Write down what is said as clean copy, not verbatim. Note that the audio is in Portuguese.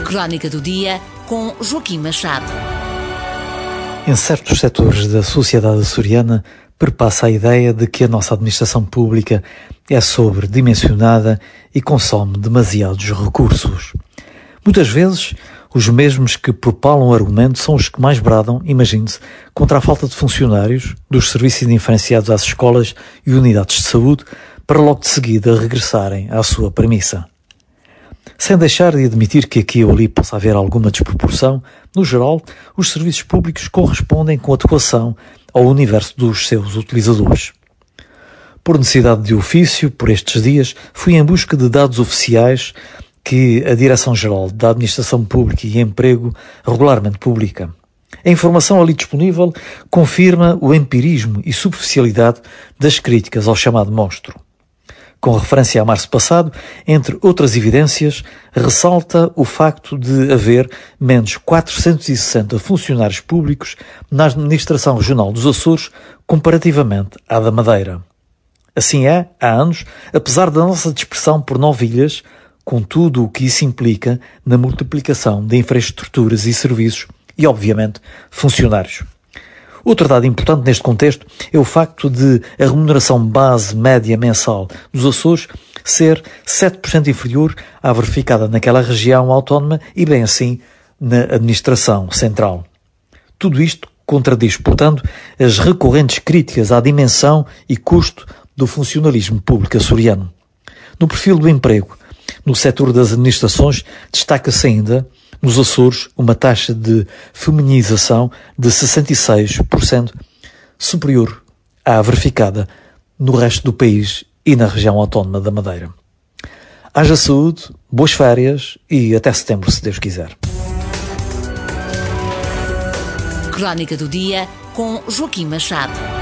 Crónica do Dia com Joaquim Machado. Em certos setores da sociedade açoriana perpassa a ideia de que a nossa administração pública é sobredimensionada e consome demasiados recursos. Muitas vezes, os mesmos que propalam o argumento são os que mais bradam, imagine-se, contra a falta de funcionários dos serviços diferenciados às escolas e unidades de saúde, para logo de seguida regressarem à sua premissa. Sem deixar de admitir que aqui ou ali possa haver alguma desproporção, no geral, os serviços públicos correspondem com adequação ao universo dos seus utilizadores. Por necessidade de ofício, por estes dias, fui em busca de dados oficiais que a Direção-Geral da Administração Pública e Emprego regularmente publica. A informação ali disponível confirma o empirismo e superficialidade das críticas ao chamado monstro. Com referência a março passado, entre outras evidências, ressalta o facto de haver menos 460 funcionários públicos na Administração Regional dos Açores comparativamente à da Madeira. Assim é, há anos, apesar da nossa dispersão por 9 ilhas, com tudo o que isso implica na multiplicação de infraestruturas e serviços e, obviamente, funcionários. Outro dado importante neste contexto é o facto de a remuneração base média mensal dos Açores ser 7% inferior à verificada naquela região autónoma e, bem assim, na administração central. Tudo isto contradiz, portanto, as recorrentes críticas à dimensão e custo do funcionalismo público açoriano. No perfil do emprego, no setor das administrações, destaca-se ainda, nos Açores, uma taxa de feminização de 66%, superior à verificada no resto do país e na região autónoma da Madeira. Haja saúde, boas férias e até setembro, se Deus quiser. Crónica do Dia com Joaquim Machado.